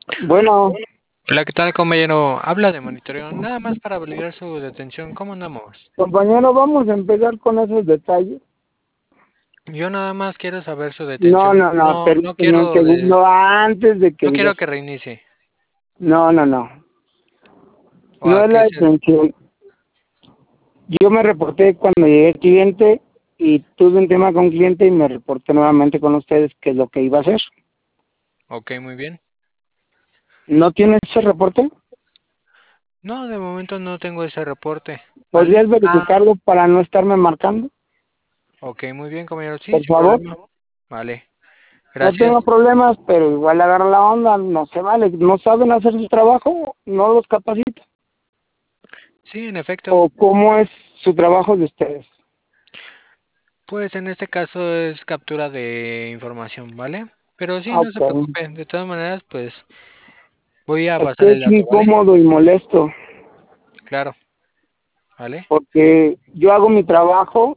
Bueno, Hola, ¿qué tal, compañero? Habla de monitoreo, nada más para validar su detención. ¿Cómo andamos? compañero, vamos a empezar con esos detalles. Yo nada más quiero saber su No, detención. no, no, No, permíteme un segundo antes de que no digas. quiero que reinicie. No, no, no. ¿O No a es la qué se? detención. Yo me reporté cuando llegué el cliente y tuve un tema con cliente y me reporté nuevamente con ustedes qué es lo que iba a hacer. Ok, muy bien. ¿No tienes ese reporte? No, de momento no tengo ese reporte, ¿vale? ¿Podrías verificarlo para no estarme marcando? Ok, muy bien, compañero. Sí, Por sin favor. problema. Vale, No tengo gracias. problemas, pero igual agarra la onda, no se vale. No saben hacer su trabajo, no los capacito. Sí, en efecto. ¿O cómo es su trabajo de ustedes? Pues en este caso es captura de información, ¿vale? Pero sí, no se Ok. preocupe. De todas maneras, pues voy a Es pasar que el es dato, ¿vale? incómodo y molesto, Claro, ¿vale? porque yo hago mi trabajo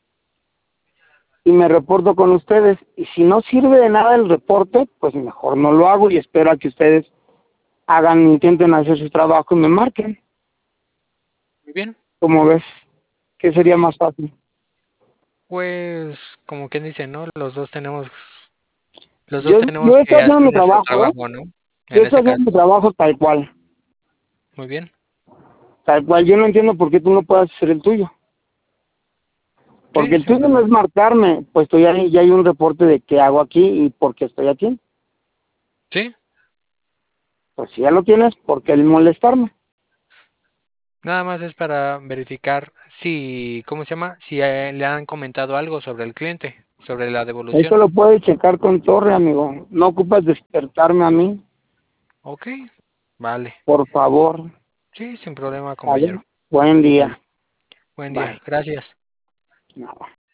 y me reporto con ustedes, y si no sirve de nada el reporte, pues mejor no lo hago y espero a que ustedes hagan, intenten hacer su trabajo y me marquen. Muy bien. ¿Cómo ves? ¿Qué sería más fácil? Pues, como quien dice, ¿no? Los dos Yo tenemos estoy que haciendo hacer mi nuestro trabajo, ¿eh? trabajo, ¿no? Yo En estoy ese haciendo caso. mi trabajo tal cual, Muy bien. tal cual. Yo no entiendo por qué tú no puedes hacer el tuyo. Porque Sí, el sin tuyo no es problema. marcarme, pues estoy ahí, ya hay un reporte de qué hago aquí y por qué estoy aquí. Sí, Pues si ya lo tienes, ¿por qué el molestarme? nada más es para verificar si, ¿cómo se llama? Si le han comentado algo sobre el cliente, sobre la Eso devolución. lo puedes checar con Torre, amigo. No ocupas despertarme a mí, Ok, vale. por favor. Sí, sin problema, ¿Vale? compañero. Buen Vale. día. Buen día. Bye. Gracias. No.